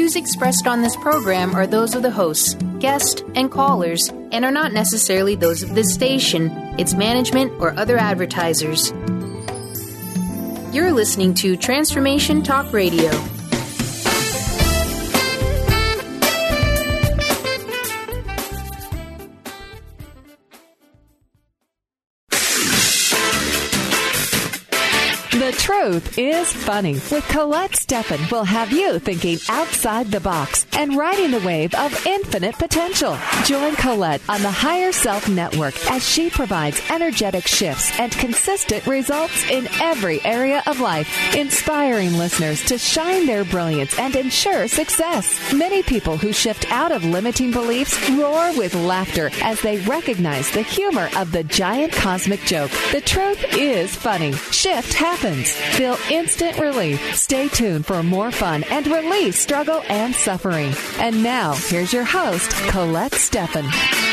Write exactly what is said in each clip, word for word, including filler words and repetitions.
views expressed on this program are those of the hosts, guests, and callers, and are not necessarily those of this station, its management, or other advertisers. You're listening to Transformation Talk Radio. The Truth is Funny with Colette Steffen will have you thinking outside the box and riding the wave of infinite potential. Join Colette on the Higher Self Network as she provides energetic shifts and consistent results in every area of life, inspiring listeners to shine their brilliance and ensure success. Many people who shift out of limiting beliefs roar with laughter as they recognize the humor of the giant cosmic joke. The truth is funny. Shift happens. Feel instant relief. Stay tuned for more fun and release struggle and suffering. And now, here's your host, Colette Steffen.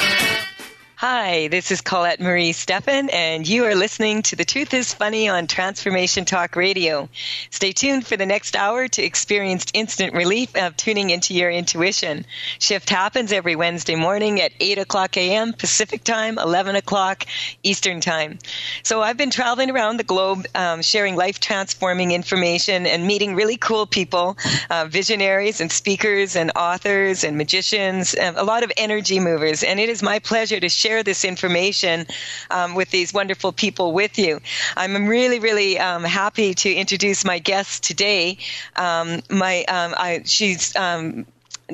Hi, this is Colette Marie Steffen, and you are listening to The Truth is Funny on Transformation Talk Radio. Stay tuned for the next hour to experience instant relief of tuning into your intuition. Shift happens every Wednesday morning at eight o'clock a.m. Pacific Time, eleven o'clock Eastern Time. So I've been traveling around the globe, um, sharing life-transforming information and meeting really cool people, uh, visionaries and speakers and authors and magicians, and a lot of energy movers, and it is my pleasure to share this information um, with these wonderful people with you. I'm really, really um, happy to introduce my guest today. Um, my, um, I, she's um,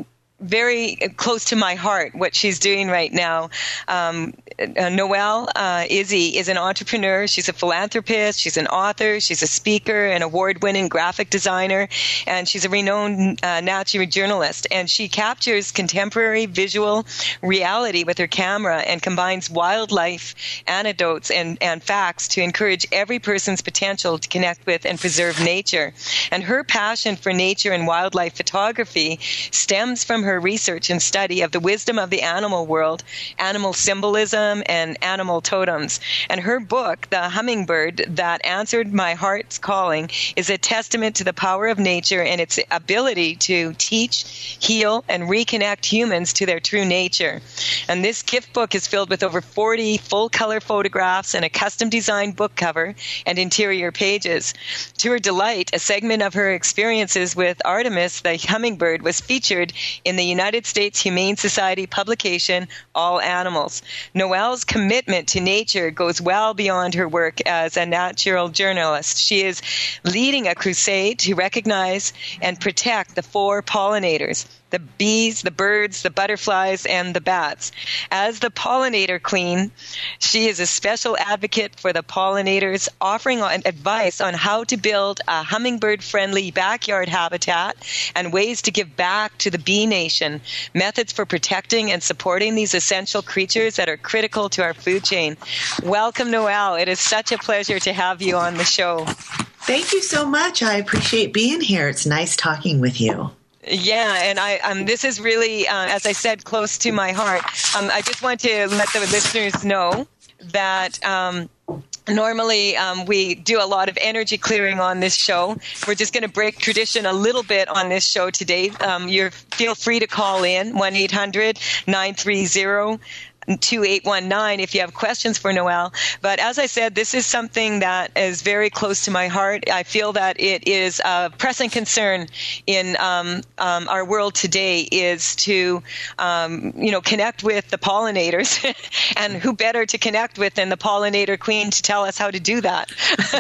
very close to my heart, what she's doing right now. Um, uh, Noelle uh, Izzy is an entrepreneur. She's a philanthropist. She's an author. She's a speaker, an award-winning graphic designer, and she's a renowned uh, natural journalist. And she captures contemporary visual reality with her camera and combines wildlife anecdotes and, and facts to encourage every person's potential to connect with and preserve nature. And her passion for nature and wildlife photography stems from her her research and study of the wisdom of the animal world, animal symbolism, and animal totems. And her book, The Hummingbird That Answered My Heart's Calling, is a testament to the power of nature and its ability to teach, heal, and reconnect humans to their true nature. And this gift book is filled with over forty full-color photographs and a custom-designed book cover and interior pages. To her delight, a segment of her experiences with Artemis, the hummingbird, was featured in the United States Humane Society publication, All Animals. Noelle's commitment to nature goes well beyond her work as a natural journalist. She is leading a crusade to recognize and protect the four pollinators: the bees, the birds, the butterflies, and the bats. As the pollinator queen, she is a special advocate for the pollinators, offering advice on how to build a hummingbird-friendly backyard habitat and ways to give back to the bee nation, methods for protecting and supporting these essential creatures that are critical to our food chain. Welcome, Noelle. It is such a pleasure to have you on the show. Thank you so much. I appreciate being here. It's nice talking with you. Yeah, and I um, this is really, uh, as I said, close to my heart. Um, I just want to let the listeners know that um, normally um, we do a lot of energy clearing on this show. We're just going to break tradition a little bit on this show today. Um, you're feel free to call in one eight hundred nine three zero two eight one nine if you have questions for Noelle. But as I said, this is something that is very close to my heart. I feel that it is a pressing concern in um, um, our world today is to, um, you know, connect with the pollinators. And who better to connect with than the pollinator queen to tell us how to do that?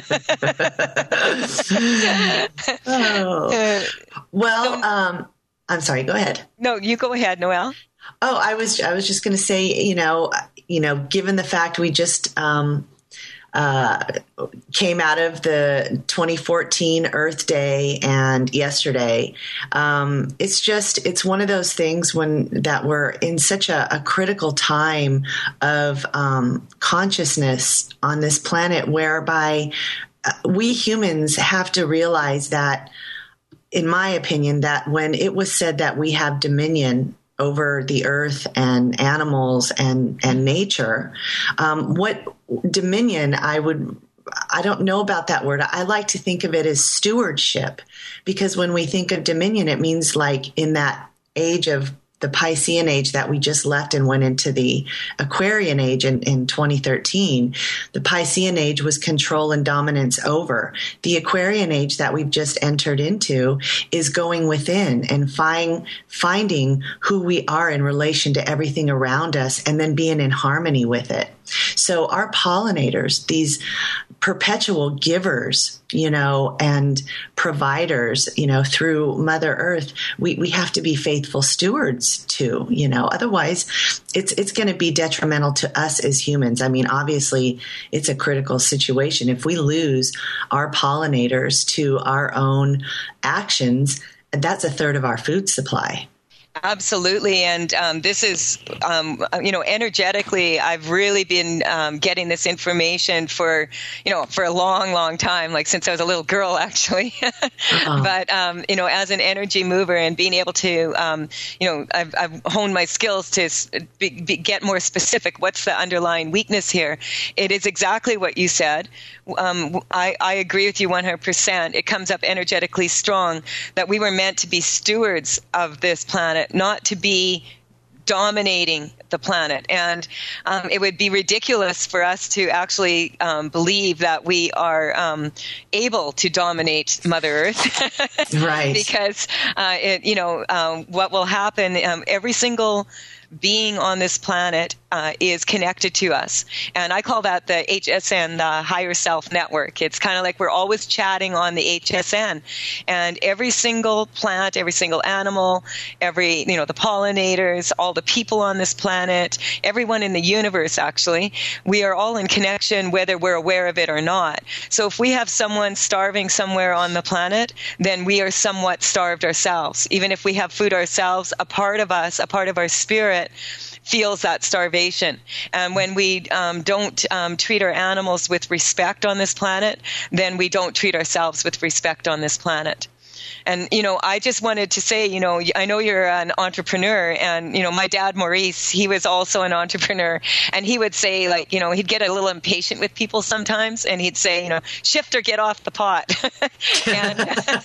oh. Well, um, I'm sorry, go ahead. No, you go ahead, Noelle. Oh, I was I was just going to say, you know, you know, given the fact we just um, uh, came out of the twenty fourteen Earth Day and yesterday, um, it's just it's one of those things when that we're in such a, a critical time of um, consciousness on this planet, whereby we humans have to realize that, in my opinion, that when it was said that we have dominion over the earth and animals and, and nature, um, what dominion I would I don't know about that word. I like to think of it as stewardship, because when we think of dominion, it means like in that age of the Piscean age that we just left and went into the Aquarian age in, in twenty thirteen, the Piscean age was control and dominance over. The Aquarian age that we've just entered into is going within and find, finding who we are in relation to everything around us and then being in harmony with it. So our pollinators, these perpetual givers, you know, and providers, you know, through Mother Earth, we, we have to be faithful stewards to, you know, otherwise it's, it's going to be detrimental to us as humans. I mean, obviously it's a critical situation. If we lose our pollinators to our own actions, that's a third of our food supply. Absolutely. And um, this is, um, you know, energetically, I've really been um, getting this information for, you know, for a long, long time, like since I was a little girl, actually. uh-huh. But, um, you know, as an energy mover and being able to, um, you know, I've, I've honed my skills to be, be, get more specific. What's the underlying weakness here? It is exactly what you said. Um, I, I agree with you one hundred percent. It comes up energetically strong that we were meant to be stewards of this planet, not to be dominating the planet. And um, it would be ridiculous for us to actually um, believe that we are um, able to dominate Mother Earth. Right. Because, uh, it, you know, um, what will happen, um, every single being on this planet uh, is connected to us. And I call that the H S N, the higher self network. It's kind of like we're always chatting on the H S N. And every single plant, every single animal, every, you know, the pollinators, all the people on this planet, everyone in the universe, actually, we are all in connection whether we're aware of it or not. So if we have someone starving somewhere on the planet, then we are somewhat starved ourselves. Even if we have food ourselves, a part of us, a part of our spirit, feels that starvation. And when we um, don't um, treat our animals with respect on this planet, then we don't treat ourselves with respect on this planet. And, you know, I just wanted to say, you know, I know you're an entrepreneur, and, you know, my dad, Maurice, he was also an entrepreneur, and he would say, like, you know, he'd get a little impatient with people sometimes, and he'd say, you know, shift or get off the pot. And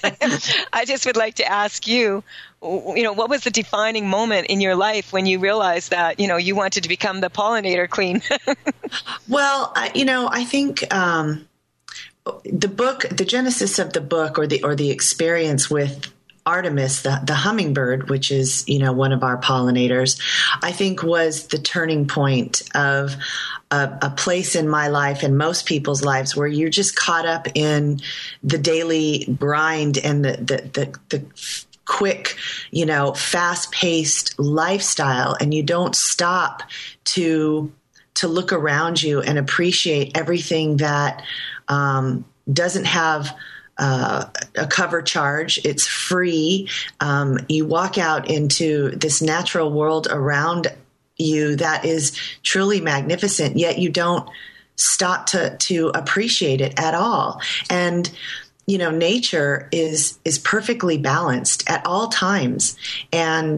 I just would like to ask you, you know, what was the defining moment in your life when you realized that, you know, you wanted to become the pollinator queen? Well, I, you know, I think um, the book, the genesis of the book, or the or the experience with Artemis, the, the hummingbird, which is, you know, one of our pollinators, I think was the turning point of a, a place in my life and most people's lives where you're just caught up in the daily grind and the the the, the quick, you know, fast-paced lifestyle, and you don't stop to to look around you and appreciate everything that um, doesn't have uh, a cover charge. It's free. Um, you walk out into this natural world around you that is truly magnificent, yet you don't stop to to appreciate it at all. And you know, nature is is perfectly balanced at all times. And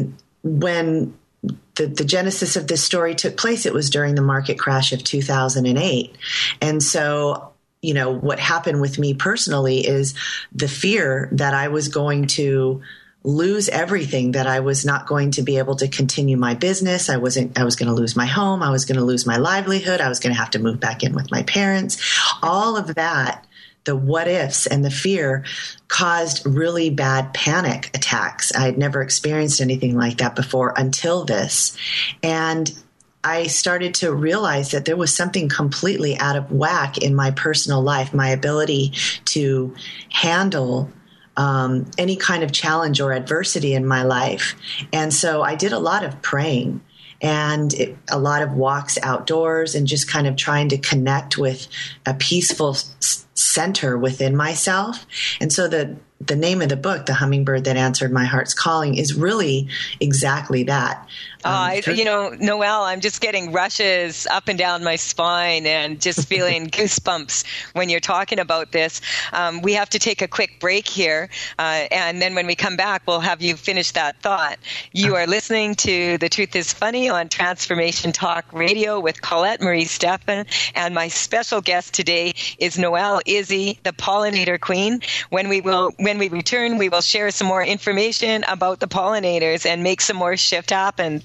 when the, the genesis of this story took place, it was during the market crash of two thousand eight. And so, you know, what happened with me personally is the fear that I was going to lose everything, that I was not going to be able to continue my business. I wasn't, I was going to lose my home. I was going to lose my livelihood. I was going to have to move back in with my parents. All of that, the what ifs and the fear, caused really bad panic attacks. I had never experienced anything like that before until this. And I started to realize that there was something completely out of whack in my personal life, my ability to handle um, any kind of challenge or adversity in my life. And so I did a lot of praying. And it, a lot of walks outdoors and just kind of trying to connect with a peaceful s- center within myself. And so the the name of the book, The Hummingbird That Answered My Heart's Calling, is really exactly that. Um, uh, through- you know, Noelle, I'm just getting rushes up and down my spine and just feeling goosebumps when you're talking about this. Um, we have to take a quick break here, uh, and then when we come back, we'll have you finish that thought. You are listening to The Truth is Funny on Transformation Talk Radio with Colette Marie Steffen, and my special guest today is Noelle Izzy, the pollinator queen. When we will, when we return, we will share some more information about the pollinators and make some more shift happen.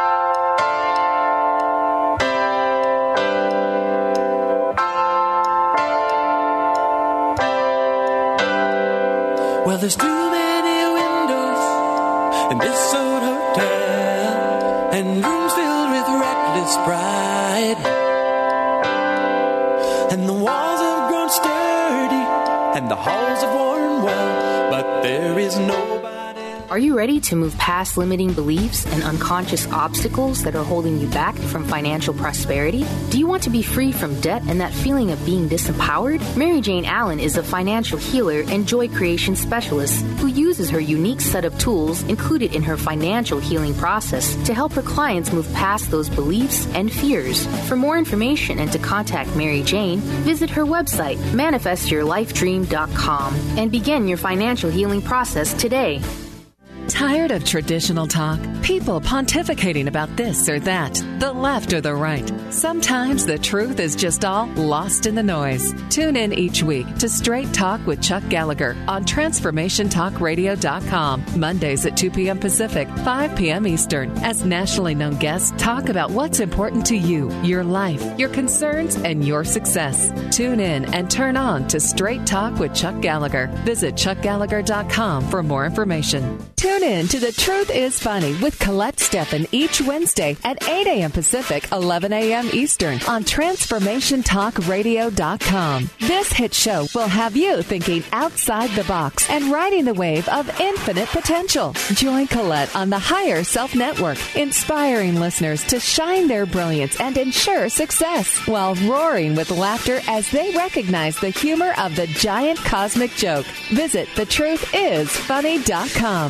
Well, there's too many windows in this old hotel, and rooms filled with reckless pride, and the walls have grown sturdy, and the halls have worn well, but there is nobody. Are you ready to move past limiting beliefs and unconscious obstacles that are holding you back from financial prosperity? Do you want to be free from debt and that feeling of being disempowered? Mary Jane Allen is a financial healer and joy creation specialist who uses her unique set of tools included in her financial healing process to help her clients move past those beliefs and fears. For more information and to contact Mary Jane, visit her website, manifest your life dream dot com, and begin your financial healing process today. Tired of traditional talk? People pontificating about this or that, the left or the right. Sometimes the truth is just all lost in the noise. Tune in each week to Straight Talk with Chuck Gallagher on transformation talk radio dot com, Mondays at two p.m. Pacific, five p.m. Eastern, as nationally known guests talk about what's important to you, your life, your concerns, and your success. Tune in and turn on to Straight Talk with Chuck Gallagher. Visit chuck gallagher dot com for more information. Tune in to The Truth is Funny with Colette Steffen each Wednesday at eight a.m. Pacific, eleven a.m. Eastern on transformation talk radio dot com. This hit show will have you thinking outside the box and riding the wave of infinite potential. Join Colette on the Higher Self Network, inspiring listeners to shine their brilliance and ensure success while roaring with laughter as they recognize the humor of the giant cosmic joke. Visit the truth is funny dot com.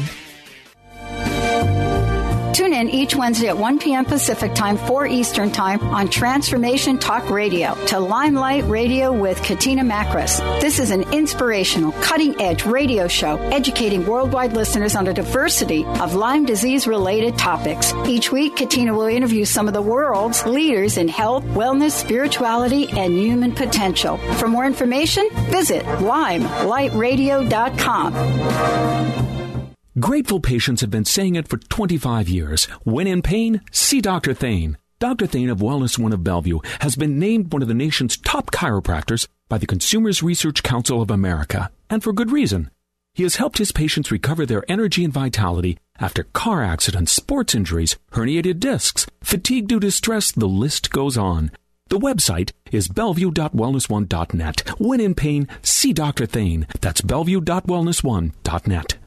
Tune in each Wednesday at one p.m. Pacific Time, four Eastern Time on Transformation Talk Radio to Limelight Radio with Katina Makris. This is an inspirational, cutting-edge radio show educating worldwide listeners on a diversity of Lyme disease-related topics. Each week, Katina will interview some of the world's leaders in health, wellness, spirituality, and human potential. For more information, visit limelight radio dot com. Grateful patients have been saying it for twenty-five years. When in pain, see Doctor Thane. Doctor Thane of Wellness One of Bellevue has been named one of the nation's top chiropractors by the Consumers Research Council of America, and for good reason. He has helped his patients recover their energy and vitality after car accidents, sports injuries, herniated discs, fatigue due to stress, the list goes on. The website is bellevue dot wellness one dot net. When in pain, see Doctor Thane. That's bellevue dot wellness one dot net.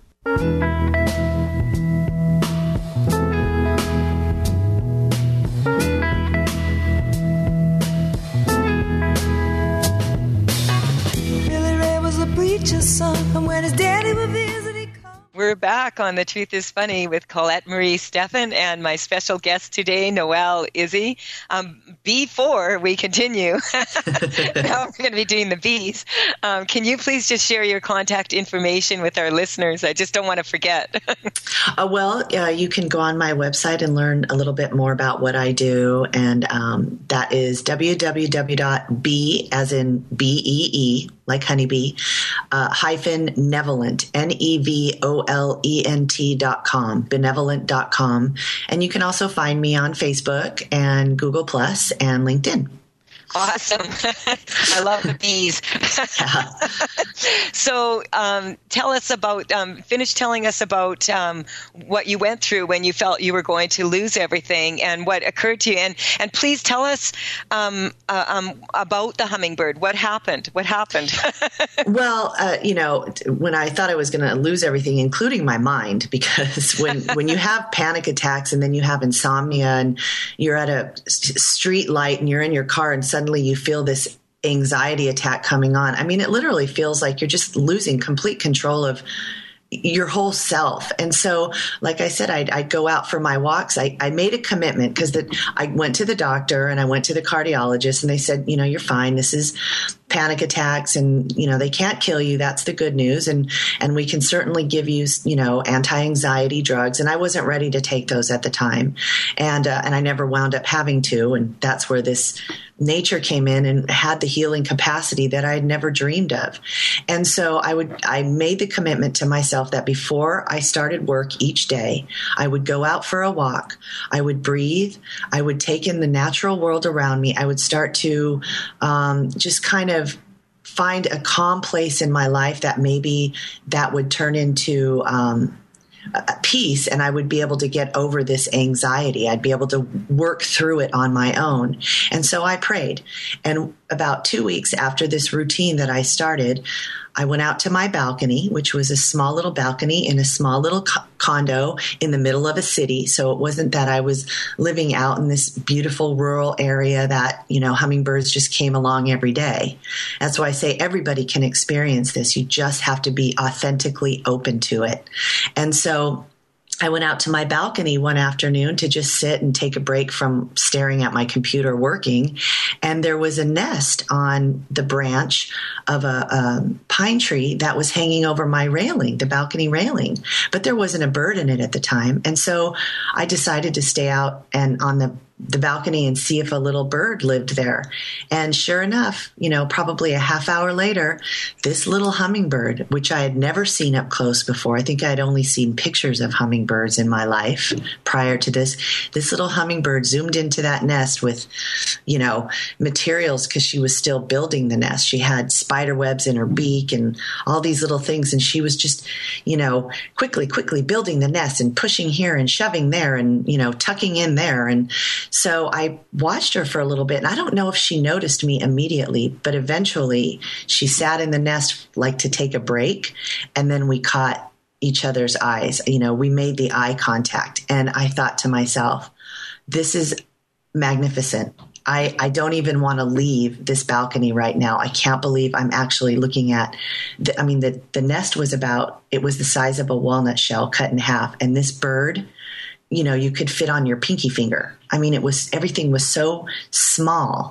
Billy Ray was a preacher's son, and when his daddy would visit, he'd come. We're back on The Truth is Funny with Colette Marie Steffen and my special guest today, Noelle Izzy. Um, before we continue, now we're going to be doing the B's. Um, can you please just share your contact information with our listeners? I just don't want to forget. uh, well, uh, you can go on my website and learn a little bit more about what I do, and um, that is w w w dot b as in B E E, like honeybee, uh, hyphen Nevolent, N E V O L E N T dot com, benevolent dot com. And you can also find me on Facebook and Google Plus and LinkedIn. Awesome. I love the bees. Yeah. So um, tell us about, um, finish telling us about um, what you went through when you felt you were going to lose everything and what occurred to you. And, and please tell us um, uh, um, about the hummingbird. What happened? What happened? Well, uh, you know, when I thought I was going to lose everything, including my mind, because when, when you have panic attacks and then you have insomnia and you're at a street light and you're in your car and suddenly you feel this anxiety attack coming on. I mean, it literally feels like you're just losing complete control of your whole self. And so, like I said, I'd, I'd go out for my walks. I, I made a commitment because I went to the doctor and I went to the cardiologist, and they said, you know, you're fine. This is panic attacks, and, you know, they can't kill you. That's the good news. And, and we can certainly give you, you know, anti-anxiety drugs. And I wasn't ready to take those at the time. And, uh, and I never wound up having to. And that's where this nature came in and had the healing capacity that I had never dreamed of. And so I would, I made the commitment to myself that before I started work each day, I would go out for a walk. I would breathe. I would take in the natural world around me. I would start to um, just kind of find a calm place in my life that maybe that would turn into um, a peace, and I would be able to get over this anxiety. I'd be able to work through it on my own. And so I prayed. And about two weeks after this routine that I started, I went out to my balcony, which was a small little balcony in a small little co- condo in the middle of a city. So it wasn't that I was living out in this beautiful rural area that, you know, hummingbirds just came along every day. That's why I say everybody can experience this. You just have to be authentically open to it. And so I went out to my balcony one afternoon to just sit and take a break from staring at my computer working. And there was a nest on the branch of a, a pine tree that was hanging over my railing, the balcony railing. But there wasn't a bird in it at the time. And so I decided to stay out and on the the balcony and see if a little bird lived there. And sure enough, you know, probably a half hour later, this little hummingbird, which I had never seen up close before. I think I'd only seen pictures of hummingbirds in my life prior to this. This little hummingbird zoomed into that nest with, you know, materials because she was still building the nest. She had spider webs in her beak and all these little things. And she was just, you know, quickly, quickly building the nest and pushing here and shoving there and, you know, tucking in there. And so I watched her for a little bit, and I don't know if she noticed me immediately, but eventually she sat in the nest like to take a break, and then we caught each other's eyes. You know, we made the eye contact, and I thought to myself, this is magnificent. I, I don't even want to leave this balcony right now. I can't believe I'm actually looking at, the, I mean, the, the nest was about, it was the size of a walnut shell cut in half, and this bird, you know, you could fit on your pinky finger. I mean, it was, everything was so small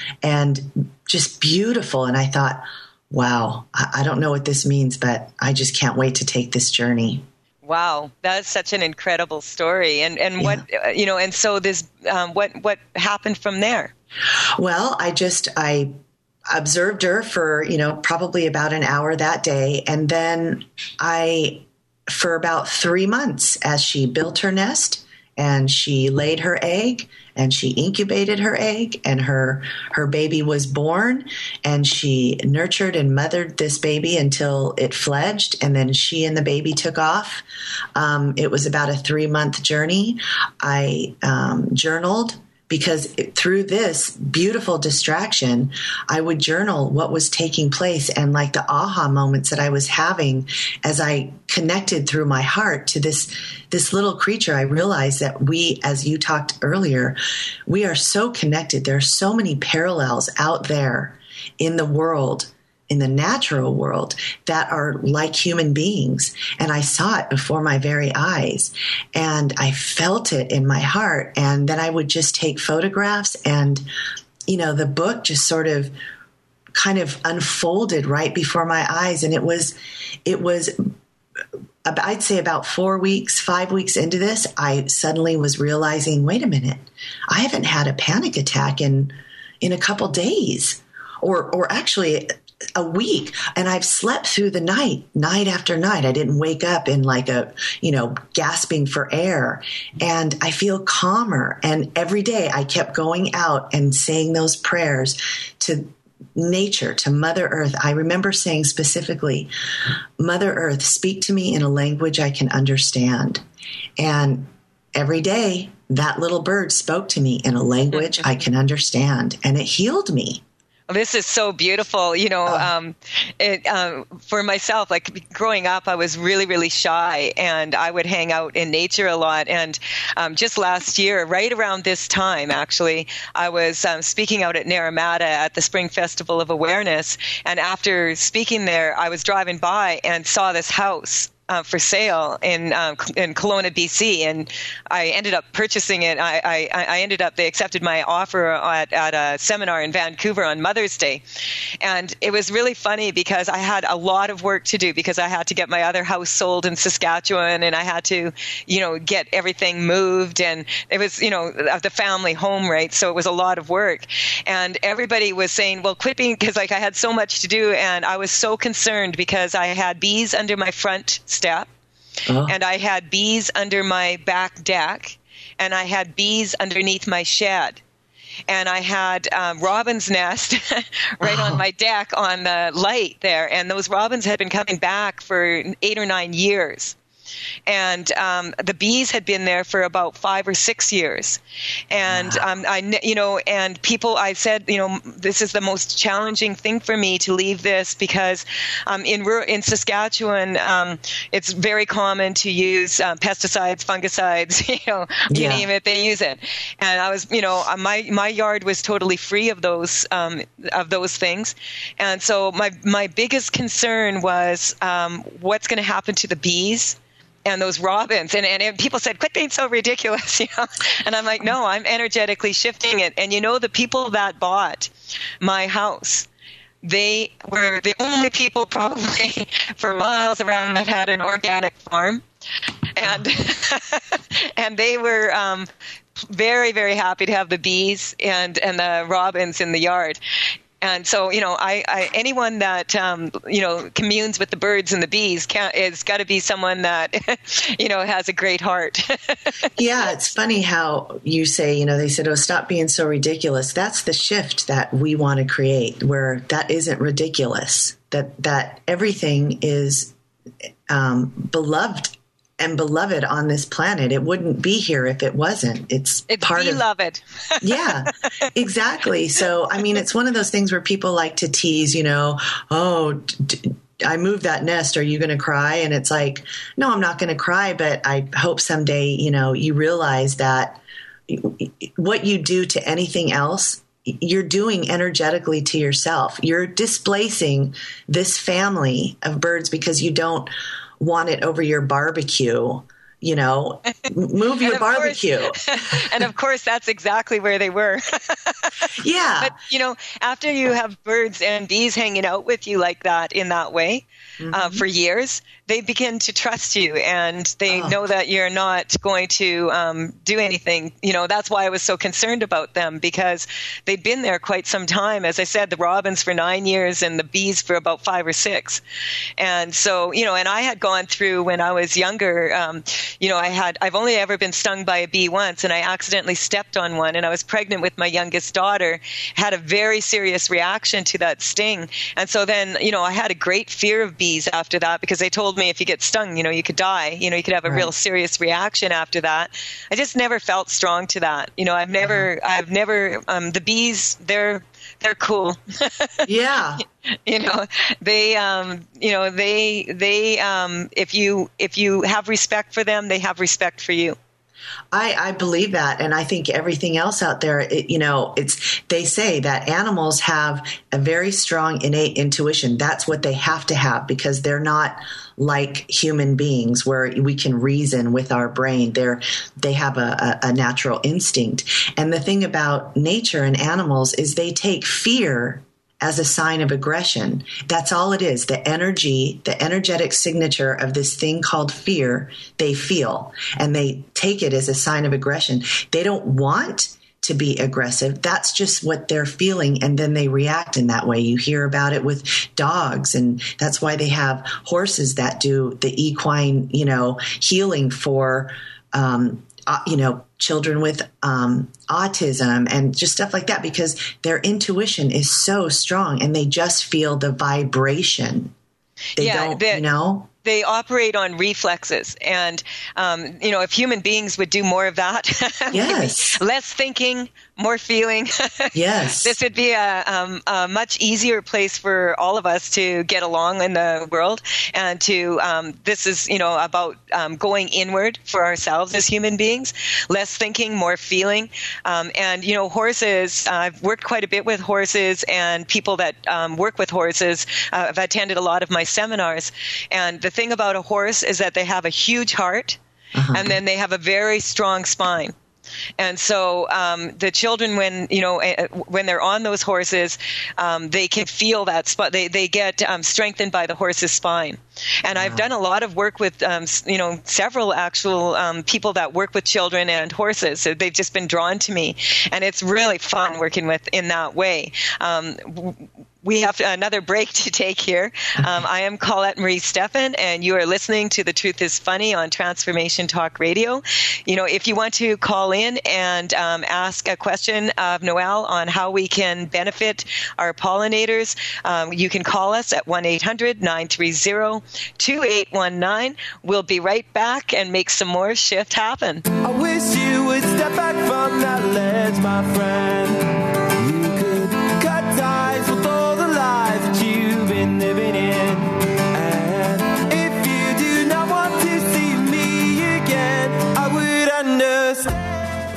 and just beautiful. And I thought, wow, I, I don't know what this means, but I just can't wait to take this journey. Wow, that's such an incredible story. And and yeah. what, you know, and so this, um, what, what happened from there? Well, I just, I observed her for, you know, probably about an hour that day. And then I, for about three months as she built her nest and she laid her egg and she incubated her egg and her her baby was born, and she nurtured and mothered this baby until it fledged, and then she and the baby took off. Um, it was about a three-month journey. I um, journaled because it, through this beautiful distraction, I would journal what was taking place and like the aha moments that I was having as I connected through my heart to this, this little creature. I realized that we, as you talked earlier, we are so connected. There are so many parallels out there in the world, in the natural world, that are like human beings. And I saw it before my very eyes, and I felt it in my heart. And then I would just take photographs, and, you know, the book just sort of kind of unfolded right before my eyes. And it was, it was, I'd say about four weeks, five weeks into this, I suddenly was realizing, wait a minute, I haven't had a panic attack in, in a couple days, or, or actually a week, and I've slept through the night, night after night. I didn't wake up in like a, you know, gasping for air, and I feel calmer. And every day I kept going out and saying those prayers to nature, to Mother Earth. I remember saying specifically, Mother Earth, speak to me in a language I can understand. And every day that little bird spoke to me in a language I can understand, and it healed me. This is so beautiful. You know, um, it, um, for myself, like growing up, I was really, really shy, and I would hang out in nature a lot. And um, just last year, right around this time, actually, I was um, speaking out at Naramata at the Spring Festival of Awareness. And after speaking there, I was driving by and saw this house Uh, for sale in um, in Kelowna, B C, and I ended up purchasing it. I, I, I ended up they accepted my offer at, at a seminar in Vancouver on Mother's Day, and it was really funny because I had a lot of work to do because I had to get my other house sold in Saskatchewan, and I had to, you know, get everything moved, and it was, you know, the family home, right? So it was a lot of work, and everybody was saying, "Well, quit being," because like I had so much to do, and I was so concerned because I had bees under my front step, uh-huh. and I had bees under my back deck, and I had bees underneath my shed, and I had um, robin's nest right oh. on my deck on the light there, and those robins had been coming back for eight or nine years. And um, the bees had been there for about five or six years. And, wow. um, I, you know, and people, I said, you know, this is the most challenging thing for me to leave this because um, in in Saskatchewan, um, it's very common to use uh, pesticides, fungicides, you know, you yeah. name it, they use it. And I was, you know, my my yard was totally free of those um, of those things. And so my, my biggest concern was um, what's going to happen to the bees and those robins. And, and people said, quit being so ridiculous, you know. And I'm like, no, I'm energetically shifting it. And, you know, the people that bought my house, they were the only people probably for miles around that had an organic farm. And and they were um, very, very happy to have the bees and, and the robins in the yard. And so, you know, I, I anyone that, um, you know, communes with the birds and the bees can't, it's got to be someone that, you know, has a great heart. Yeah, it's funny how you say, you know, they said, oh, stop being so ridiculous. That's the shift that we want to create, where that isn't ridiculous, that that everything is um, beloved and beloved on this planet. It wouldn't be here if it wasn't. It's, it's part beloved. of Yeah, exactly. So, I mean, it's one of those things where people like to tease, you know, oh, d- I moved that nest. Are you going to cry? And it's like, no, I'm not going to cry, but I hope someday, you know, you realize that what you do to anything else, you're doing energetically to yourself. You're displacing this family of birds because you don't want it over your barbecue, you know, move your barbecue. Course, and of course, that's exactly where they were. Yeah. But, you know, after you have birds and bees hanging out with you like that in that way, mm-hmm. uh, for years, they begin to trust you, and they oh. know that you're not going to um, do anything. You know, that's why I was so concerned about them, because they'd been there quite some time. As I said, the robins for nine years and the bees for about five or six. And so, you know, and I had gone through when I was younger, um, you know, I had, I've only ever been stung by a bee once, and I accidentally stepped on one, and I was pregnant with my youngest daughter, had a very serious reaction to that sting. And so then, you know, I had a great fear of bees after that, because they told me if you get stung, you know, you could die, you know, you could have a right. real serious reaction after that. I just never felt strong to that. You know, I've never, uh-huh. I've never, um, the bees, they're, they're cool. Yeah. You know, they, um, you know, they, they, um, if you, if you have respect for them, they have respect for you. I, I believe that. And I think everything else out there, it, you know, it's, they say that animals have a very strong innate intuition. That's what they have to have, because they're not like human beings where we can reason with our brain. They're, they have a, a, a natural instinct. And the thing about nature and animals is they take fear as a sign of aggression. That's all it is. The energy, the energetic signature of this thing called fear, they feel, and they take it as a sign of aggression. They don't want to be aggressive. That's just what they're feeling, and then they react in that way. You hear about it with dogs, and that's why they have horses that do the equine, you know, healing for, um, uh, you know, children with um, autism and just stuff like that, because their intuition is so strong and they just feel the vibration. They yeah, don't, the, you know? they operate on reflexes. And, um, you know, if human beings would do more of that, yes. less thinking, more feeling, yes, this would be a, um, a much easier place for all of us to get along in the world. And to, um, this is, you know, about um, going inward for ourselves as human beings, less thinking, more feeling. Um, and, you know, horses, uh, I've worked quite a bit with horses and people that um, work with horses. Uh, I've attended a lot of my seminars. And the thing about a horse is that they have a huge heart, uh-huh. and then they have a very strong spine. And so um, the children, when you know, uh, when they're on those horses, um, they can feel that spot. They they get um, strengthened by the horse's spine. And wow. I've done a lot of work with, um, you know, several actual um, people that work with children and horses. So they've just been drawn to me, and it's really fun working with in that way. Um, We have another break to take here. Um, I am Colette Marie Steffen, and you are listening to The Truth is Funny on Transformation Talk Radio. You know, if you want to call in and um, ask a question of Noelle on how we can benefit our pollinators, um, you can call us at one eight hundred nine three zero two eight one nine. We'll be right back and make some more shift happen. I wish you would step back from that ledge, my friend. You could cut ties with all the lies that you've been living in. And if you do not want to see me again, I would understand.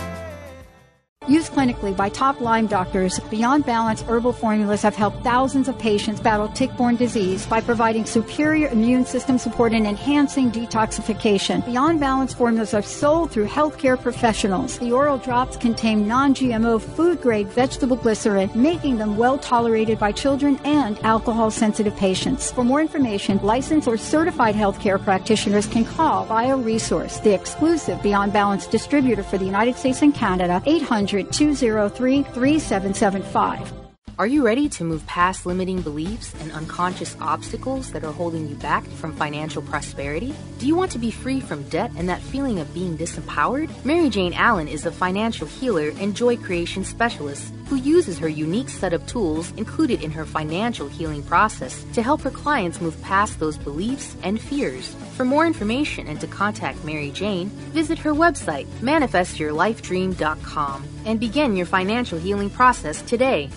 Used clinically by top Lyme doctors, Beyond Balance herbal formulas have helped thousands of patients battle tick-borne disease by providing superior immune system support and enhancing detoxification. Beyond Balance formulas are sold through healthcare professionals. The oral drops contain non-G M O food-grade vegetable glycerin, making them well-tolerated by children and alcohol-sensitive patients. For more information, licensed or certified healthcare practitioners can call BioResource, the exclusive Beyond Balance distributor for the United States and Canada, eight hundred two oh three three seven seven five. Are you ready to move past limiting beliefs and unconscious obstacles that are holding you back from financial prosperity? Do you want to be free from debt and that feeling of being disempowered? Mary Jane Allen is a financial healer and joy creation specialist who uses her unique set of tools included in her financial healing process to help her clients move past those beliefs and fears. For more information and to contact Mary Jane, visit her website, manifest your life dream dot com, and begin your financial healing process today.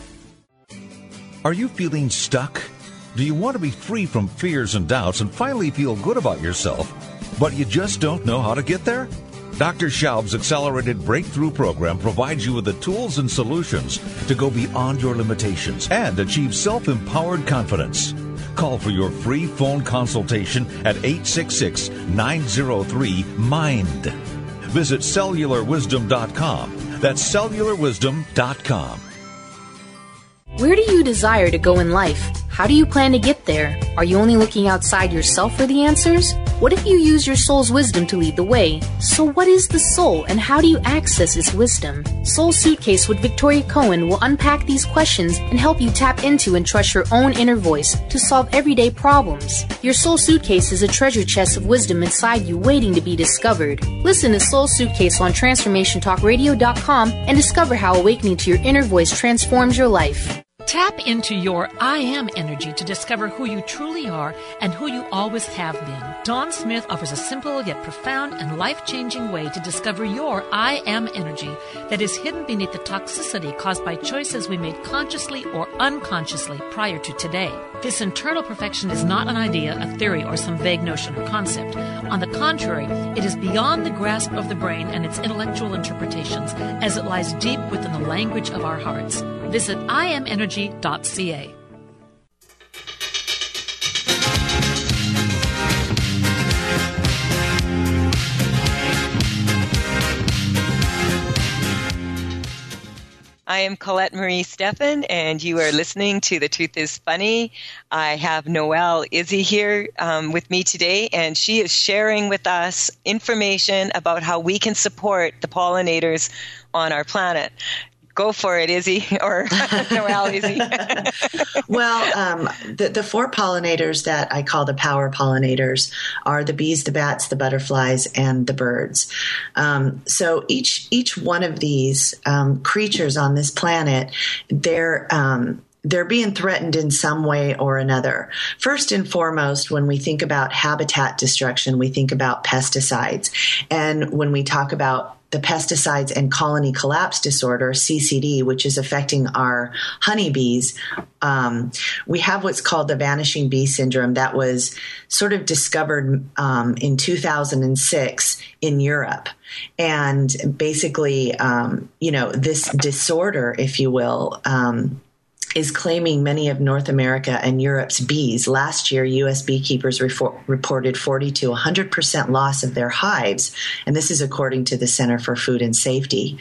Are you feeling stuck? Do you want to be free from fears and doubts and finally feel good about yourself, but you just don't know how to get there? Doctor Schaub's Accelerated Breakthrough Program provides you with the tools and solutions to go beyond your limitations and achieve self-empowered confidence. Call for your free phone consultation at eight six six, nine oh three, MIND. Visit cellular wisdom dot com. That's cellular wisdom dot com. Where do you desire to go in life? How do you plan to get there? Are you only looking outside yourself for the answers? What if you use your soul's wisdom to lead the way? So what is the soul and how do you access its wisdom? Soul Suitcase with Victoria Cohen will unpack these questions and help you tap into and trust your own inner voice to solve everyday problems. Your Soul Suitcase is a treasure chest of wisdom inside you waiting to be discovered. Listen to Soul Suitcase on transformation talk radio dot com and discover how awakening to your inner voice transforms your life. Tap into your I Am energy to discover who you truly are and who you always have been. Dawn Smith offers a simple yet profound and life-changing way to discover your I Am energy that is hidden beneath the toxicity caused by choices we made consciously or unconsciously prior to today. This internal perfection is not an idea, a theory, or some vague notion or concept. On the contrary, it is beyond the grasp of the brain and its intellectual interpretations, as it lies deep within the language of our hearts. Visit I am energy dot c a. I am Colette Marie Steffen, and you are listening to The Truth is Funny. I have Noelle Izzy here um, with me today, and she is sharing with us information about how we can support the pollinators on our planet. Go for it, Izzy, or Noelle, Izzy. Well, um, the, the four pollinators that I call the power pollinators are the bees, the bats, the butterflies, and the birds. Um, so each each one of these um, creatures on this planet, they're um, they're being threatened in some way or another. First and foremost, when we think about habitat destruction, we think about pesticides. And when we talk about the pesticides and colony collapse disorder, C C D, which is affecting our honeybees, um, we have what's called the vanishing bee syndrome that was sort of discovered um, in two thousand six in Europe. And basically, um, you know, this disorder, if you will, um, is claiming many of North America and Europe's bees. Last year, U S beekeepers refor- reported forty to one hundred percent loss of their hives, and this is according to the Center for Food and Safety.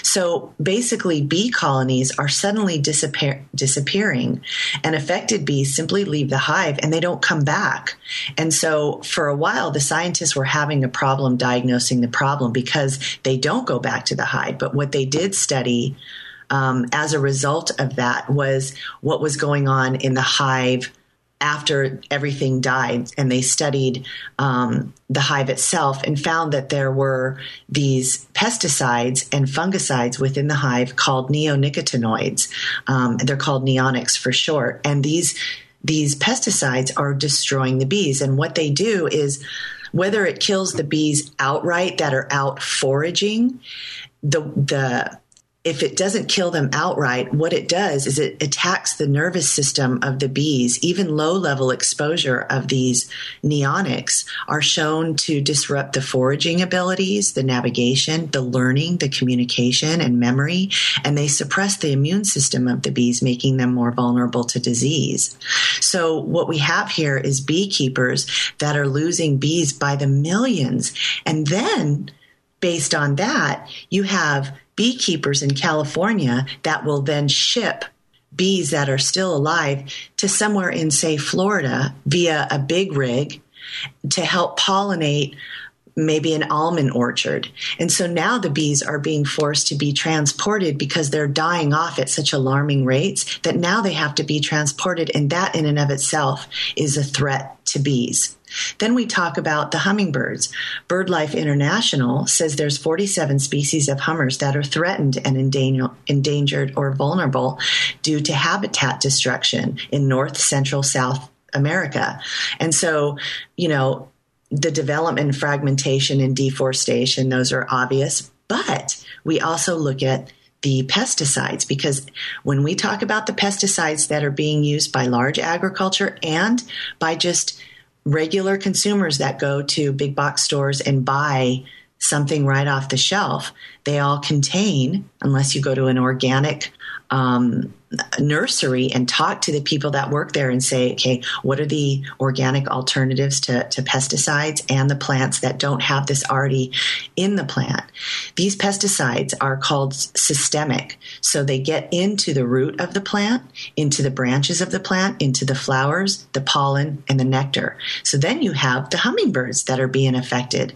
So basically, bee colonies are suddenly disappear- disappearing, and affected bees simply leave the hive and they don't come back. And so for a while, the scientists were having a problem diagnosing the problem because they don't go back to the hive. But what they did study Um, as a result of that was what was going on in the hive after everything died. And they studied um, the hive itself and found that there were these pesticides and fungicides within the hive called neonicotinoids. Um, they're called neonics for short. And these these pesticides are destroying the bees. And what they do is, whether it kills the bees outright that are out foraging, the the if it doesn't kill them outright, what it does is it attacks the nervous system of the bees. Even low-level exposure of these neonics are shown to disrupt the foraging abilities, the navigation, the learning, the communication, and memory, and they suppress the immune system of the bees, making them more vulnerable to disease. So what we have here is beekeepers that are losing bees by the millions. And then, based on that, you have beekeepers in California that will then ship bees that are still alive to somewhere in, say, Florida via a big rig to help pollinate maybe an almond orchard. And so now the bees are being forced to be transported because they're dying off at such alarming rates that now they have to be transported. And that in and of itself is a threat to bees. Then we talk about the hummingbirds. BirdLife International says there's forty-seven species of hummers that are threatened and endanger, endangered or vulnerable due to habitat destruction in North, Central, South America. And so, you know, the development, fragmentation, and deforestation, those are obvious. But we also look at the pesticides, because when we talk about the pesticides that are being used by large agriculture and by just regular consumers that go to big box stores and buy something right off the shelf, they all contain, unless you go to an organic um, nursery and talk to the people that work there and say, okay, what are the organic alternatives to, to pesticides and the plants that don't have this already in the plant? These pesticides are called systemic. So they get into the root of the plant, into the branches of the plant, into the flowers, the pollen, and the nectar. So then you have the hummingbirds that are being affected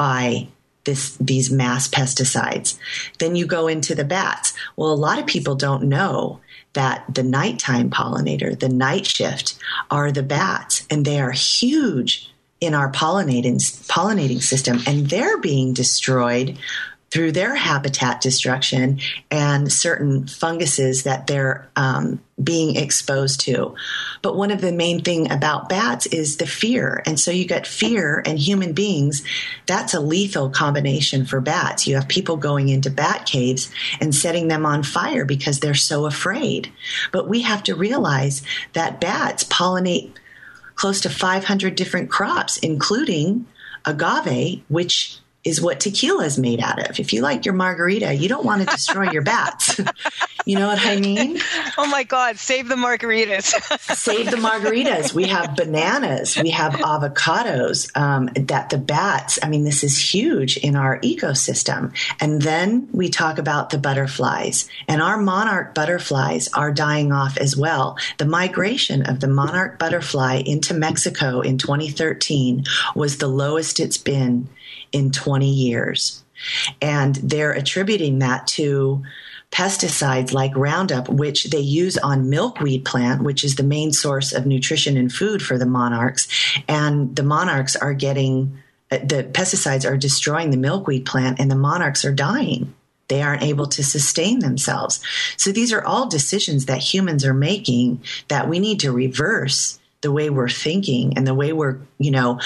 by This, these mass pesticides. Then you go into the bats. Well, a lot of people don't know that the nighttime pollinator, the night shift, are the bats, and they are huge in our pollinating pollinating system, and they're being destroyed through their habitat destruction and certain funguses that they're um, being exposed to. But one of the main thing about bats is the fear. And so you got fear and human beings. That's a lethal combination for bats. You have people going into bat caves and setting them on fire because they're so afraid. But we have to realize that bats pollinate close to five hundred different crops, including agave, which is what tequila is made out of. If you like your margarita, you don't want to destroy your bats. You know what I mean? Oh my God, save the margaritas. Save the margaritas. We have bananas. We have avocados um, that the bats, I mean, this is huge in our ecosystem. And then we talk about the butterflies. And our monarch butterflies are dying off as well. The migration of the monarch butterfly into Mexico in twenty thirteen was the lowest it's been in twenty years. And they're attributing that to pesticides like Roundup, which they use on milkweed plant, which is the main source of nutrition and food for the monarchs. And the monarchs are getting, the pesticides are destroying the milkweed plant, and the monarchs are dying. they aren't able to sustain themselves. So these are all decisions that humans are making that we need to reverse the way we're thinking and the way we're, you know,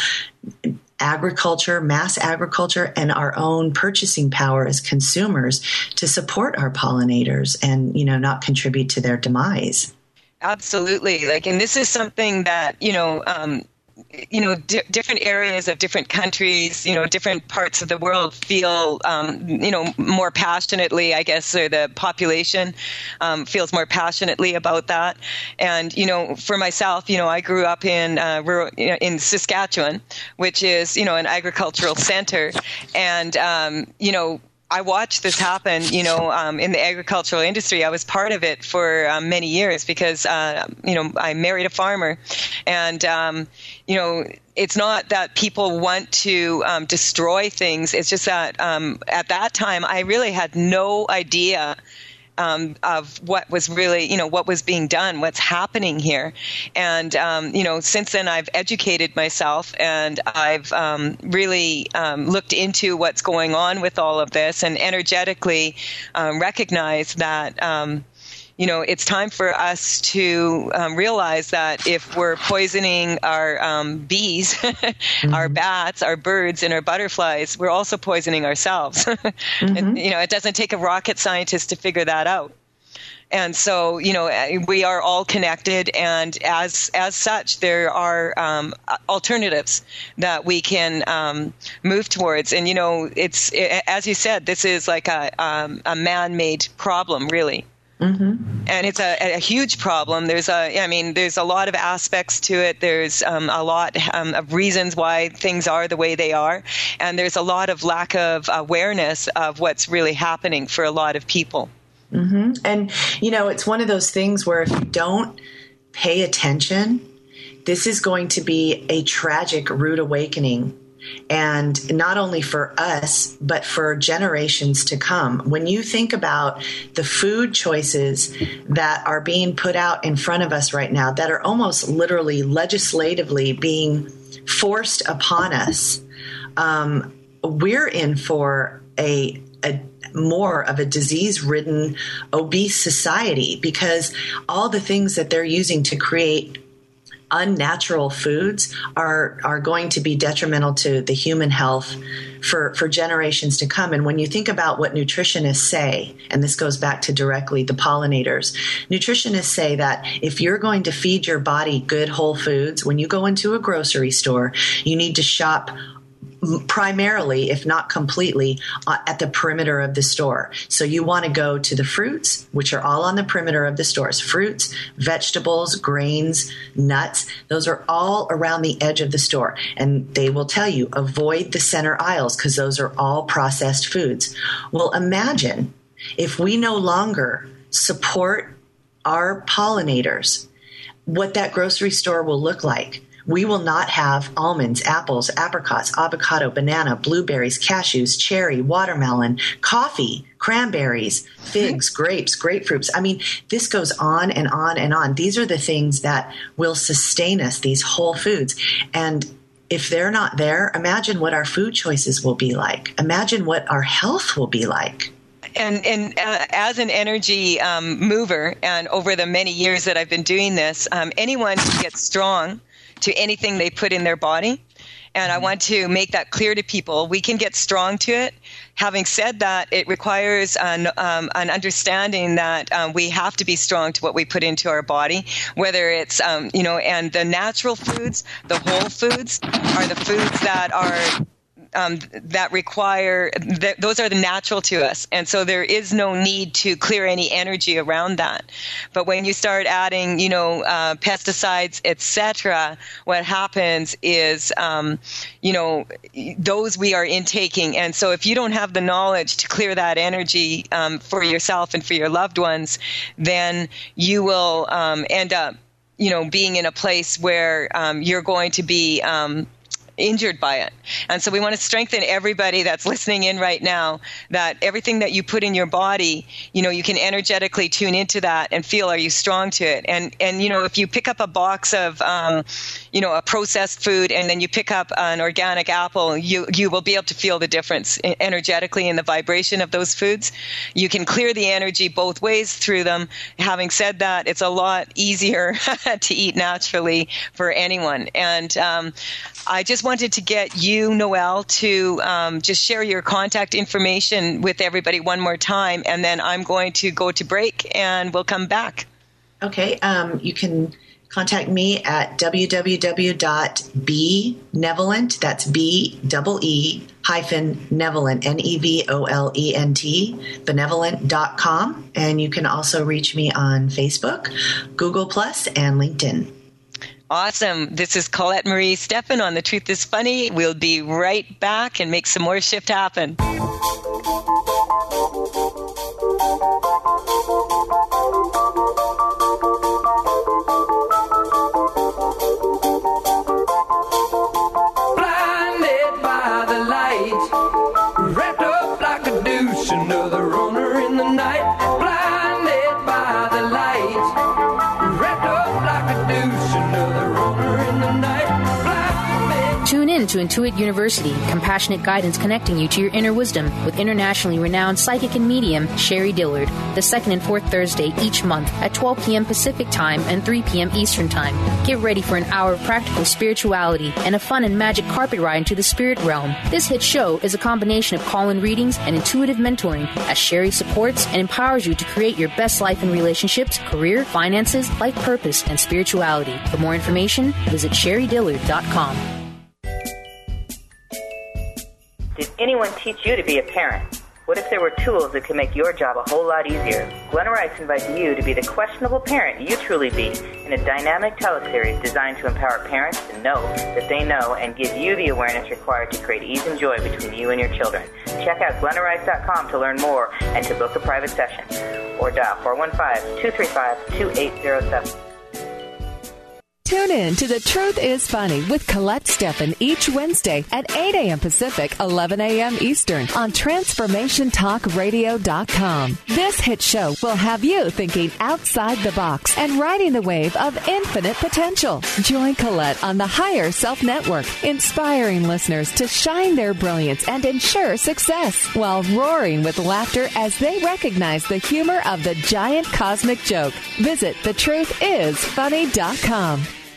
agriculture, mass agriculture, and our own purchasing power as consumers to support our pollinators and, you know, not contribute to their demise. Absolutely. Like, and this is something that, you know, um, you know, di- different areas of different countries, you know, different parts of the world feel, um, you know, more passionately, I guess, or the population um, feels more passionately about that. And, you know, for myself, you know, I grew up in uh, rural, in Saskatchewan, which is, you know, an agricultural center. And, um, you know, I watched this happen, you know, um, in the agricultural industry. I was part of it for um, many years because, uh, you know, I married a farmer. And, um, you know, it's not that people want to um, destroy things. It's just that um, at that time, I really had no idea Um, of what was really, you know, what was being done, what's happening here. And, um, you know, since then I've educated myself and I've um, really um, looked into what's going on with all of this and energetically um, recognized that, um, you know, it's time for us to um, realize that if we're poisoning our um, bees, mm-hmm. our bats, our birds, and our butterflies, we're also poisoning ourselves. mm-hmm. And, you know, it doesn't take a rocket scientist to figure that out. And so, you know, we are all connected, and as as such, there are um, alternatives that we can um, move towards. And, you know, it's, as you said, this is like a, um, a man-made problem, really. Mm-hmm. And it's a, a huge problem. There's a, I mean, there's a lot of aspects to it. There's um, a lot um, of reasons why things are the way they are. And there's a lot of lack of awareness of what's really happening for a lot of people. Mm-hmm. And, you know, it's one of those things where if you don't pay attention, this is going to be a tragic rude awakening. And not only for us, but for generations to come. When you think about the food choices that are being put out in front of us right now, that are almost literally legislatively being forced upon us, um, we're in for a, a more of a disease-ridden, obese society, because all the things that they're using to create unnatural foods are are going to be detrimental to the human health for, for generations to come. And when you think about what nutritionists say, and this goes back to directly the pollinators, nutritionists say that if you're going to feed your body good whole foods, when you go into a grocery store, you need to shop primarily, if not completely, uh, at the perimeter of the store. So you want to go to the fruits, which are all on the perimeter of the stores. Fruits, vegetables, grains, nuts, those are all around the edge of the store. And they will tell you, avoid the center aisles because those are all processed foods. Well, imagine if we no longer support our pollinators, what that grocery store will look like. We will not have almonds, apples, apricots, avocado, banana, blueberries, cashews, cherry, watermelon, coffee, cranberries, figs, grapes, grapefruits. I mean, this goes on and on and on. These are the things that will sustain us, these whole foods. And if they're not there, imagine what our food choices will be like. Imagine what our health will be like. And, and uh, as an energy um, mover, and over the many years that I've been doing this, um, anyone who gets strong to anything they put in their body. And I want to make that clear to people. We can get strong to it. Having said that, it requires an, um, an understanding that um, we have to be strong to what we put into our body, whether it's, um, you know, and the natural foods, the whole foods are the foods that are Um, that require, that those are the natural to us. And so there is no need to clear any energy around that. But when you start adding, you know, uh, pesticides, et cetera, what happens is, um, you know, those we are intaking. And so if you don't have the knowledge to clear that energy um, for yourself and for your loved ones, then you will um, end up, you know, being in a place where um, you're going to be um, injured by it. And so we want to strengthen everybody that's listening in right now, that everything that you put in your body, you know, you can energetically tune into that and feel, are you strong to it? And, and you know, if you pick up a box of, um, you know, a processed food, and then you pick up an organic apple, you you will be able to feel the difference energetically in the vibration of those foods. You can clear the energy both ways through them. Having said that, it's a lot easier to eat naturally for anyone. And um, I just wanted to get you, Noelle, to um, just share your contact information with everybody one more time, and then I'm going to go to break, and we'll come back. Okay. Um, you can contact me at w w w dot benevolent, that's B double E hyphen Nevolent, N E V O L E N T, benevolent dot com. And you can also reach me on Facebook, Google Plus, and LinkedIn. Awesome. This is Colette Marie Steffen on The Truth is Funny. We'll be right back and make some more shift happen. Blinded by the light, wrapped up like a douche, another runner in the night. Blinded by the light, wrapped up like a douche, another runner in the night. Blinded. Tune in to Intuit University, compassionate guidance connecting you to your inner wisdom with internationally renowned psychic and medium Sherry Dillard, the second and fourth Thursday each month at twelve p.m. Pacific Time and three p.m. Eastern Time. Get ready for an hour of practical spirituality and a fun and magic carpet ride into the spirit realm. This hit show is a combination of call-in readings and intuitive mentoring as Sherry supports and empowers you to create your best life in relationships, career, finances, life purpose, and spirituality. For more information, visit sherry dillard dot com. Did anyone teach you to be a parent? What if there were tools that could make your job a whole lot easier? Glenna Rice invites you to be the questionable parent you truly be in a dynamic teleseries designed to empower parents to know that they know and give you the awareness required to create ease and joy between you and your children. Check out glenna rice dot com to learn more and to book a private session. Or dial four one five, two three five, two eight zero seven. Tune in to The Truth is Funny with Colette Steffen each Wednesday at eight a.m. Pacific, eleven a.m. Eastern on transformation talk radio dot com. This hit show will have you thinking outside the box and riding the wave of infinite potential. Join Colette on the Higher Self Network, inspiring listeners to shine their brilliance and ensure success while roaring with laughter as they recognize the humor of the giant cosmic joke. Visit the truth is funny dot com.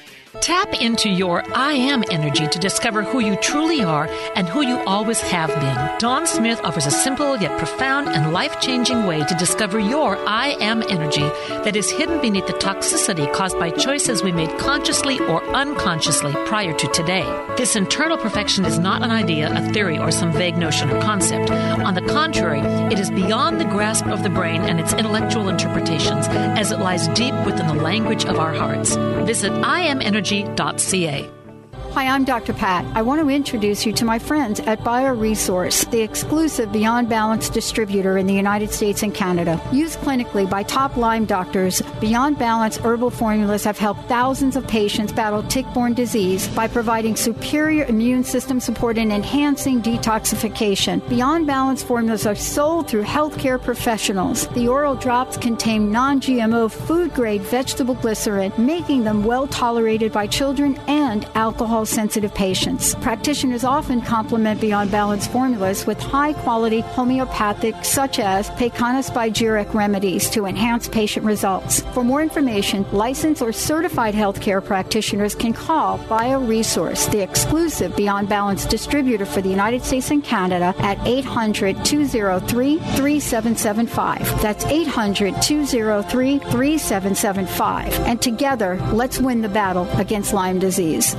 Tap into your I Am energy to discover who you truly are and who you always have been. Dawn Smith offers a simple yet profound and life-changing way to discover your I Am energy that is hidden beneath the toxicity caused by choices we made consciously or unconsciously prior to today. This internal perfection is not an idea, a theory, or some vague notion or concept. On the contrary, it is beyond the grasp of the brain and its intellectual interpretations, as it lies deep within the language of our hearts. Visit I am energy dot c a. Hi, I'm Doctor Pat. I want to introduce you to my friends at BioResource, the exclusive Beyond Balance distributor in the United States and Canada. Used clinically by top Lyme doctors, Beyond Balance herbal formulas have helped thousands of patients battle tick-borne disease by providing superior immune system support and enhancing detoxification. Beyond Balance formulas are sold through healthcare professionals. The oral drops contain non-G M O food-grade vegetable glycerin, making them well-tolated by children and alcohol sensitive patients. Practitioners often complement Beyond Balance formulas with high-quality homeopathic, such as Pecana Spigeric remedies to enhance patient results. For more information, licensed or certified healthcare practitioners can call BioResource, the exclusive Beyond Balance distributor for the United States and Canada, at eight hundred, two oh three, three seven seven five. That's eight hundred, two oh three, three seven seven five. And together, let's win the battle against Lyme disease.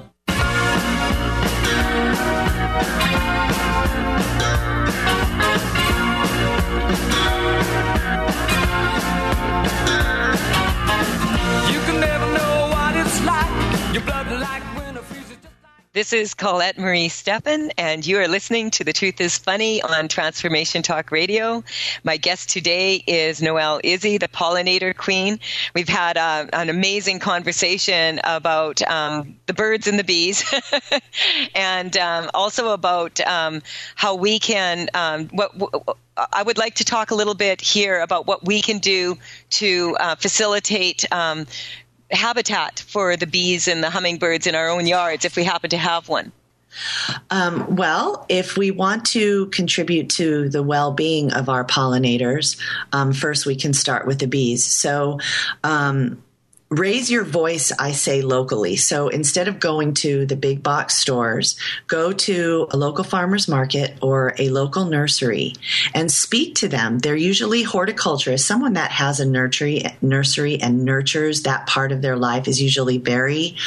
This is Colette Marie Steffen, and you are listening to The Truth is Funny on Transformation Talk Radio. My guest today is Noelle Izzy, the pollinator queen. We've had uh, an amazing conversation about um, the birds and the bees, and um, also about um, how we can, um, what, what I would like to talk a little bit here about what we can do to uh, facilitate um, habitat for the bees and the hummingbirds in our own yards if we happen to have one? Um, well, if we want to contribute to the well-being of our pollinators, um, first we can start with the bees. So um, raise your voice, I say, locally. So instead of going to the big box stores, go to a local farmer's market or a local nursery and speak to them. They're usually horticulturists. Someone that has a nursery, nursery and nurtures that part of their life is usually very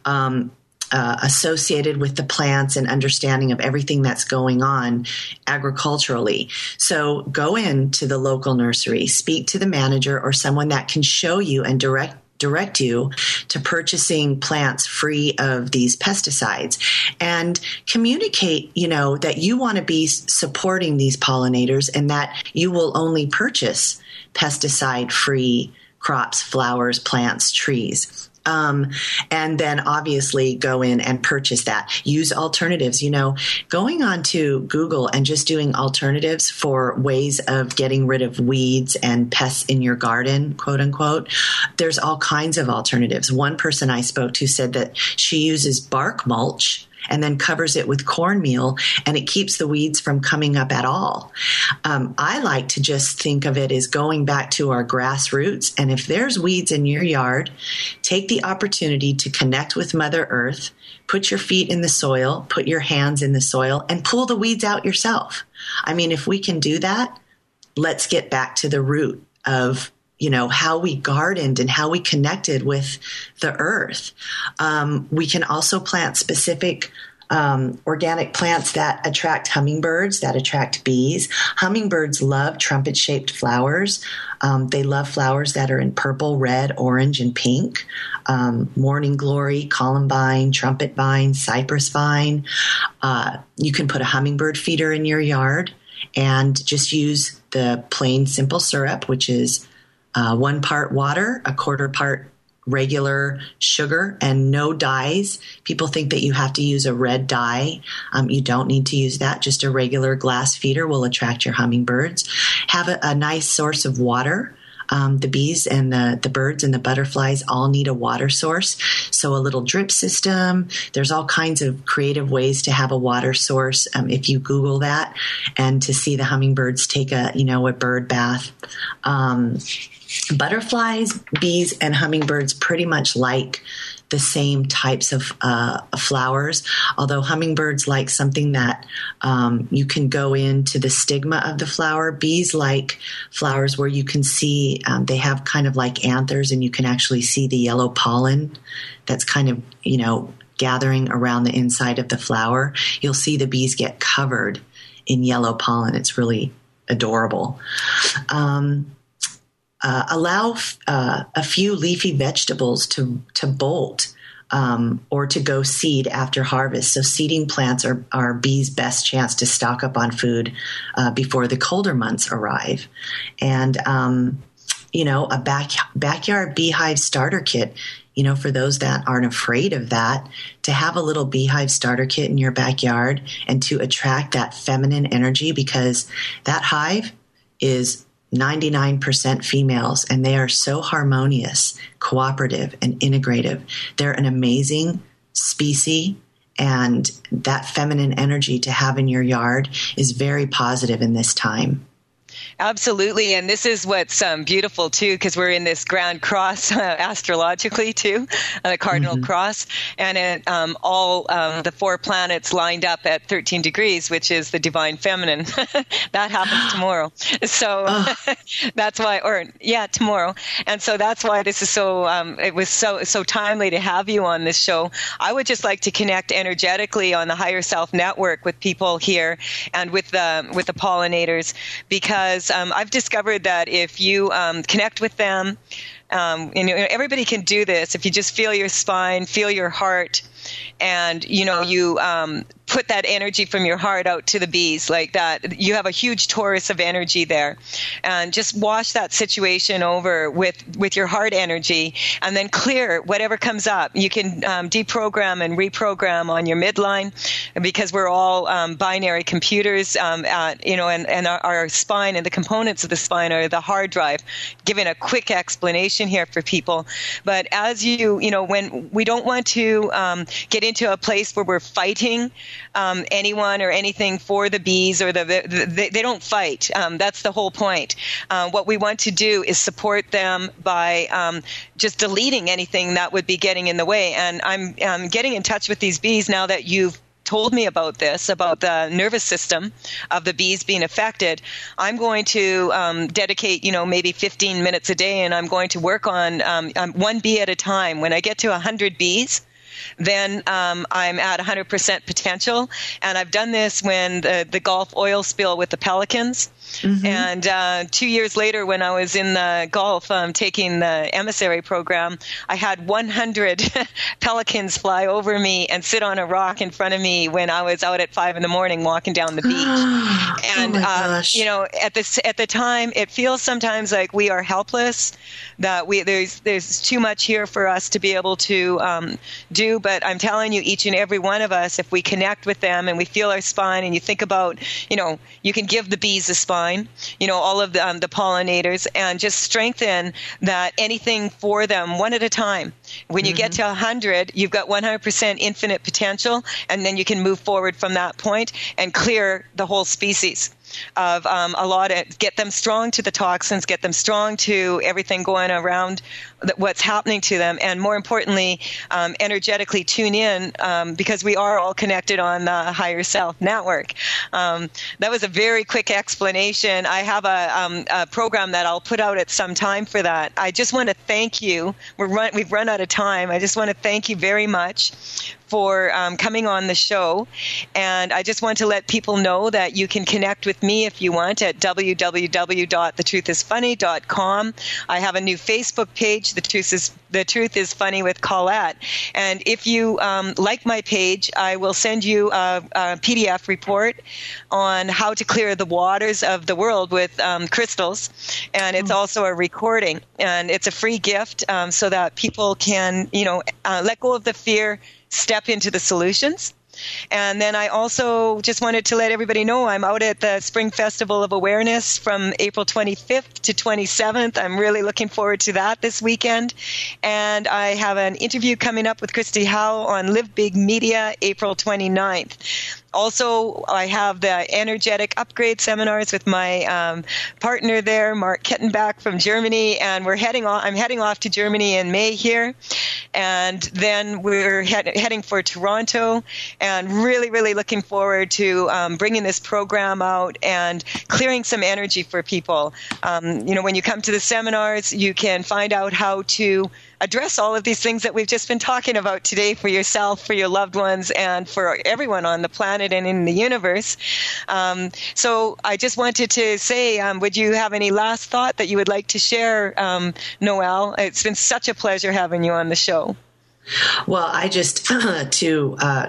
um Uh, associated with the plants and understanding of everything that's going on agriculturally. So go into the local nursery, speak to the manager or someone that can show you and direct direct you to purchasing plants free of these pesticides, and communicate, you know, that you want to be supporting these pollinators and that you will only purchase pesticide-free crops, flowers, plants, trees. Um, and then obviously go in and purchase that. Use alternatives. You know, going on to Google and just doing alternatives for ways of getting rid of weeds and pests in your garden, quote unquote. There's all kinds of alternatives. One person I spoke to said that she uses bark mulch and then covers it with cornmeal, and it keeps the weeds from coming up at all. Um, I like to just think of it as going back to our grassroots, and if there's weeds in your yard, take the opportunity to connect with Mother Earth, put your feet in the soil, put your hands in the soil, and pull the weeds out yourself. I mean, if we can do that, let's get back to the root of you know, how we gardened and how we connected with the earth. Um, we can also plant specific um, organic plants that attract hummingbirds, that attract bees. Hummingbirds love trumpet-shaped flowers. Um, they love flowers that are in purple, red, orange, and pink. Um, morning glory, columbine, trumpet vine, cypress vine. Uh, you can put a hummingbird feeder in your yard and just use the plain simple syrup, which is Uh, one part water, a quarter part regular sugar, and no dyes. People think that you have to use a red dye. Um, you don't need to use that. Just a regular glass feeder will attract your hummingbirds. Have a, a nice source of water. Um, the bees and the, the birds and the butterflies all need a water source. So a little drip system. There's all kinds of creative ways to have a water source. Um, if you Google that, and to see the hummingbirds take a, you know, a bird bath. Um, Butterflies, bees, and hummingbirds pretty much like the same types of uh, flowers, although hummingbirds like something that um, you can go into the stigma of the flower. Bees like flowers where you can see um, they have kind of like anthers, and you can actually see the yellow pollen that's kind of, you know, gathering around the inside of the flower. You'll see the bees get covered in yellow pollen. It's really adorable. Um, Uh, allow uh, a few leafy vegetables to to bolt um, or to go seed after harvest. So seeding plants are, are bees' best chance to stock up on food uh, before the colder months arrive. And, um, you know, a back, backyard beehive starter kit, you know, for those that aren't afraid of that, to have a little beehive starter kit in your backyard and to attract that feminine energy, because that hive is ninety-nine percent females, and they are so harmonious, cooperative, and integrative. They're an amazing species, and that feminine energy to have in your yard is very positive in this time. Absolutely. And this is what's um, beautiful, too, because we're in this grand cross uh, astrologically, too, uh, the cardinal mm-hmm. cross. And it, um, all um, the four planets lined up at thirteen degrees, which is the divine feminine. That happens tomorrow. So oh. that's why, or yeah, tomorrow. And so that's why this is so, um, it was so, so timely to have you on this show. I would just like to connect energetically on the Higher Self Network with people here and with the, with the pollinators, because Um, I've discovered that if you um, connect with them, um, and everybody can do this. If you just feel your spine, feel your heart, and you know you um, put that energy from your heart out to the bees like that. You have a huge torus of energy there. And just wash that situation over with, with your heart energy, and then clear whatever comes up. You can um, deprogram and reprogram on your midline, because we're all um, binary computers, um, at, you know, and, and our, our spine and the components of the spine are the hard drive. Giving a quick explanation here for people. But as you, you know, when we don't want to um, get into a place where we're fighting um, anyone or anything for the bees, or the, the they, they don't fight. Um, that's the whole point. Uh, what we want to do is support them by um, just deleting anything that would be getting in the way. And I'm um, getting in touch with these bees now that you've told me about this, about the nervous system of the bees being affected. I'm going to um, dedicate, you know, maybe fifteen minutes a day, and I'm going to work on um, um, one bee at a time. When I get to one hundred bees, then um, I'm at one hundred percent potential. And I've done this when the, the Gulf oil spill with the pelicans. Mm-hmm. And uh, two years later, when I was in the Gulf um, taking the emissary program, I had one hundred pelicans fly over me and sit on a rock in front of me when I was out at five in the morning walking down the beach. And, oh my uh, gosh. you know, at the, at the time, it feels sometimes like we are helpless, that we there's there's too much here for us to be able to um, do. But I'm telling you, each and every one of us, if we connect with them and we feel our spine, and you think about, you know, you can give the bees a spine, you know, all of the, um, the pollinators, and just strengthen that anything for them one at a time. When you mm-hmm. get to one hundred, you've got one hundred percent infinite potential, and then you can move forward from that point and clear the whole species of um, a lot of, get them strong to the toxins, get them strong to everything going around th- what's happening to them, and more importantly, um, energetically tune in, um, because we are all connected on the higher self network. Um, that was a very quick explanation. I have a, um, a program that I'll put out at some time for that. I just want to thank you. We're run, we've run out of time. I just want to thank you very much for um, coming on the show. And I just want to let people know that you can connect with me if you want at w w w dot the truth is funny dot com. I have a new Facebook page, The Truth is, the Truth is Funny with Colette. And if you um, like my page, I will send you a, a P D F report on how to clear the waters of the world with um, crystals. And it's also a recording. And it's a free gift um, so that people can, you know, uh, let go of the fear, step into the solutions. And then I also just wanted to let everybody know I'm out at the Spring Festival of Awareness from April twenty-fifth to twenty-seventh. I'm really looking forward to that this weekend. And I have an interview coming up with Christy Howe on Live Big Media April twenty-ninth. Also, I have the energetic upgrade seminars with my um, partner there, Mark Kettenbach from Germany, and we're heading off. I'm heading off to Germany in May here, and then we're head, heading for Toronto, and really, really looking forward to um, bringing this program out and clearing some energy for people. Um, you know, when you come to the seminars, you can find out how to address all of these things that we've just been talking about today for yourself, for your loved ones, and for everyone on the planet and in the universe. Um, so I just wanted to say, um, would you have any last thought that you would like to share, um, Noelle? It's been such a pleasure having you on the show. Well, I just, to uh,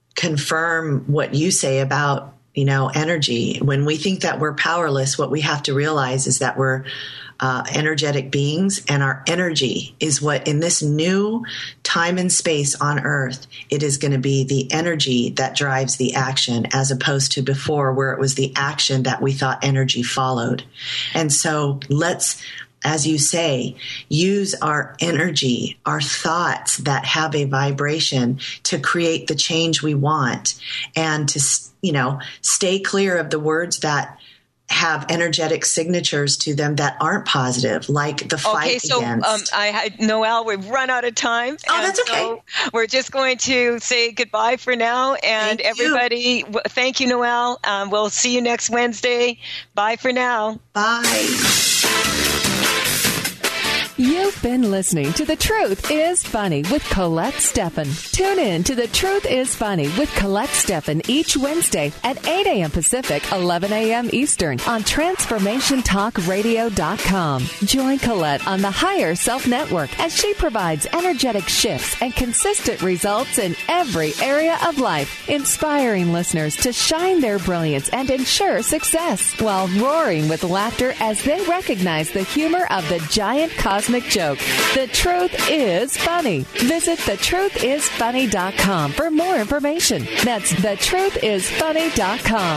confirm what you say about, you know, energy, when we think that we're powerless, what we have to realize is that we're Uh, energetic beings, and our energy is what, in this new time and space on Earth, it is going to be the energy that drives the action, as opposed to before, where it was the action that we thought energy followed. And so let's, as you say, use our energy, our thoughts that have a vibration to create the change we want, and to, you know, stay clear of the words that have energetic signatures to them that aren't positive, like the fight okay, so, against. Um, I had Noelle, we've run out of time. Oh, that's okay. So we're just going to say goodbye for now. And thank everybody, you. W- thank you, Noelle. Um, we'll see you next Wednesday. Bye for now. Bye. You've been listening to The Truth is Funny with Colette Steffen. Tune in to The Truth is Funny with Colette Steffen each Wednesday at eight a.m. Pacific, eleven a.m. Eastern on transformation talk radio dot com. Join Colette on the Higher Self Network as she provides energetic shifts and consistent results in every area of life, inspiring listeners to shine their brilliance and ensure success while roaring with laughter as they recognize the humor of the giant cosmic joke. The Truth is Funny. Visit the truth is funny dot com for more information. That's the truth is funny dot com.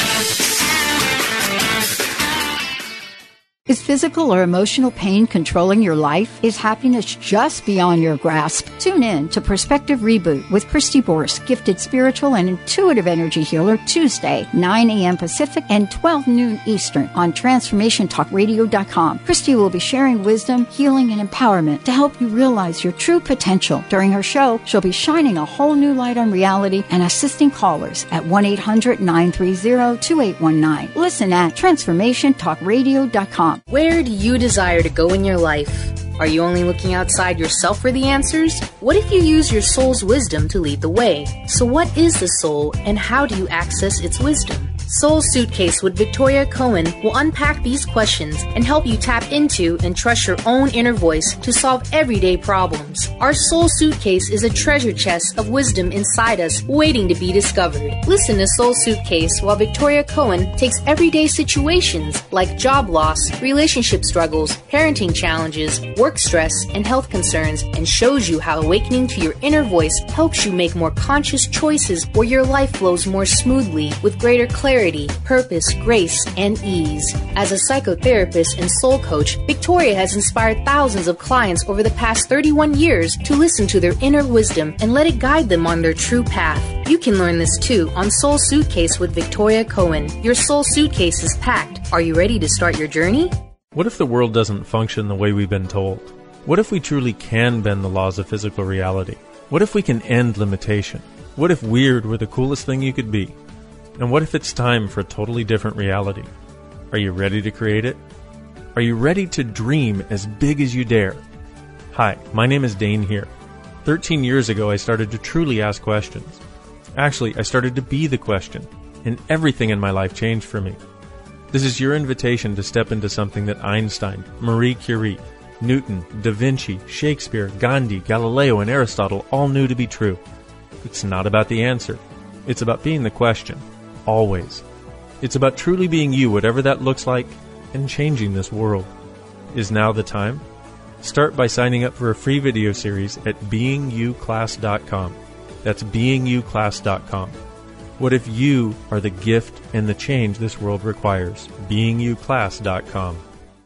Is physical or emotional pain controlling your life? Is happiness just beyond your grasp? Tune in to Perspective Reboot with Christy Borst, gifted spiritual and intuitive energy healer, Tuesday, nine a.m. Pacific and twelve noon Eastern on transformation talk radio dot com. Christy will be sharing wisdom, healing, and empowerment to help you realize your true potential. During her show, she'll be shining a whole new light on reality and assisting callers at one eight hundred nine three zero two eight one nine. Listen at transformation talk radio dot com. Where do you desire to go in your life? Are you only looking outside yourself for the answers? What if you use your soul's wisdom to lead the way? So what is the soul and how do you access its wisdom? Soul Suitcase with Victoria Cohen will unpack these questions and help you tap into and trust your own inner voice to solve everyday problems. Our Soul Suitcase is a treasure chest of wisdom inside us waiting to be discovered. Listen to Soul Suitcase while Victoria Cohen takes everyday situations like job loss, relationship struggles, parenting challenges, work stress, and health concerns and shows you how awakening to your inner voice helps you make more conscious choices where your life flows more smoothly with greater clarity, purpose, grace, and ease. As a psychotherapist and soul coach, Victoria has inspired thousands of clients over the past thirty-one years to listen to their inner wisdom and let it guide them on their true path. You can learn this too on Soul Suitcase with Victoria Cohen. Your soul suitcase is packed. Are you ready to start your journey? What if the world doesn't function the way we've been told? What if we truly can bend the laws of physical reality? What if we can end limitation? What if weird were the coolest thing you could be? And what if it's time for a totally different reality? Are you ready to create it? Are you ready to dream as big as you dare? Hi, my name is Dane here. Thirteen years ago, I started to truly ask questions. Actually, I started to be the question, and everything in my life changed for me. This is your invitation to step into something that Einstein, Marie Curie, Newton, Da Vinci, Shakespeare, Gandhi, Galileo, and Aristotle all knew to be true. It's not about the answer. It's about being the question. Always. It's about truly being you, whatever that looks like, and changing this world. Is now the time? Start by signing up for a free video series at being you class dot com. That's being you class dot com. What if you are the gift and the change this world requires? being you class dot com.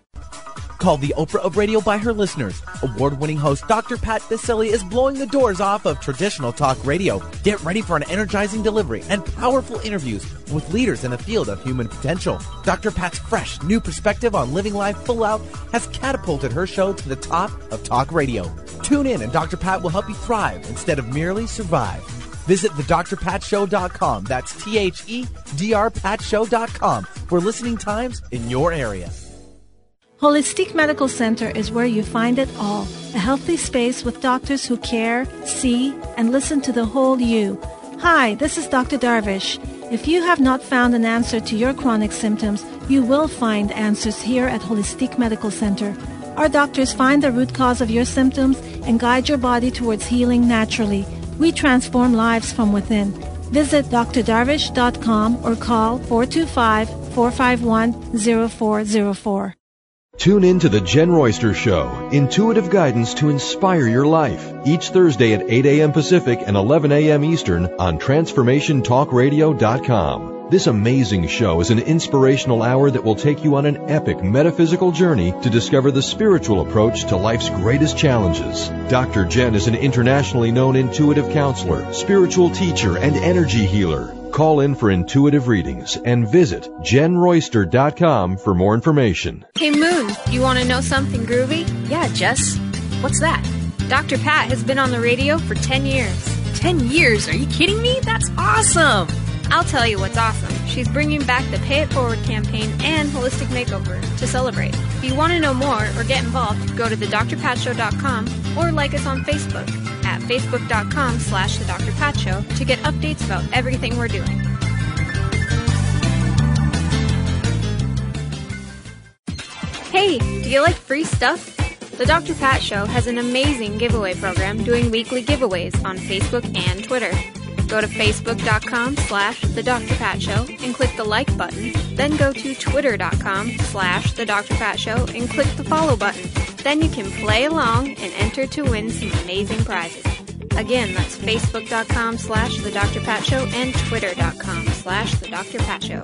Called the Oprah of radio by her listeners, award-winning host Doctor Pat Baccili is blowing the doors off of traditional talk radio. Get ready for an energizing delivery and powerful interviews with leaders in the field of human potential. Doctor Pat's fresh, new perspective on living life full out has catapulted her show to the top of talk radio. Tune in and Doctor Pat will help you thrive instead of merely survive. Visit the dr pat show dot com. That's T H E D R pat show dot com for listening times in your area. Holistic Medical Center is where you find it all. A healthy space with doctors who care, see, and listen to the whole you. Hi, this is Doctor Darvish. If you have not found an answer to your chronic symptoms, you will find answers here at Holistic Medical Center. Our doctors find the root cause of your symptoms and guide your body towards healing naturally. We transform lives from within. Visit d r darvish dot com or call four two five, four five one, zero four zero four. Tune in to The Jen Royster Show, intuitive guidance to inspire your life, each Thursday at eight a.m. Pacific and eleven a.m. Eastern on transformation talk radio dot com. This amazing show is an inspirational hour that will take you on an epic metaphysical journey to discover the spiritual approach to life's greatest challenges. Doctor Jen is an internationally known intuitive counselor, spiritual teacher, and energy healer. Call in for intuitive readings and visit jen royster dot com for more information. Hey Moon, you want to know something groovy? Yeah, Jess. What's that? Doctor Pat has been on the radio for ten years. Ten years? Are you kidding me? That's awesome! I'll tell you what's awesome. She's bringing back the Pay It Forward campaign and Holistic Makeover to celebrate. If you want to know more or get involved, go to the dr pat show dot com or like us on Facebook at facebook.com slash the Doctor Pat Show to get updates about everything we're doing. Hey, do you like free stuff? The Doctor Pat Show has an amazing giveaway program doing weekly giveaways on Facebook and Twitter. Go to facebook.com slash the Doctor Pat Show and click the like button. Then go to twitter.com slash the Doctor Pat Show and click the follow button. Then you can play along and enter to win some amazing prizes. Again, that's facebook.com slash the Doctor Pat Show and twitter.com slash the Doctor Pat Show.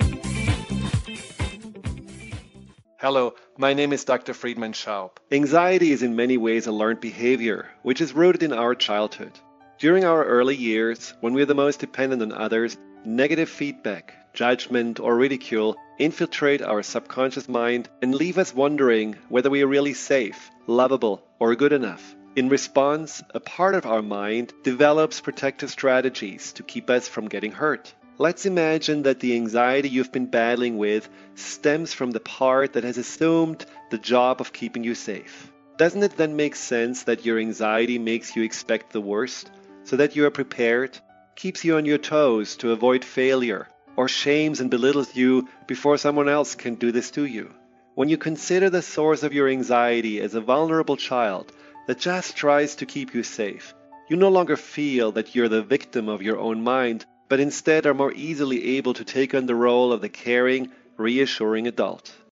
Hello, my name is Doctor Friedman Schaub. Anxiety is in many ways a learned behavior, which is rooted in our childhood. During our early years, when we are the most dependent on others, negative feedback, judgment, or ridicule infiltrate our subconscious mind and leave us wondering whether we are really safe, lovable, or good enough. In response, a part of our mind develops protective strategies to keep us from getting hurt. Let's imagine that the anxiety you've been battling with stems from the part that has assumed the job of keeping you safe. Doesn't it then make sense that your anxiety makes you expect the worst, so that you are prepared, keeps you on your toes to avoid failure, or shames and belittles you before someone else can do this to you? When you consider the source of your anxiety as a vulnerable child that just tries to keep you safe, you no longer feel that you're the victim of your own mind, but instead are more easily able to take on the role of the caring, reassuring adult.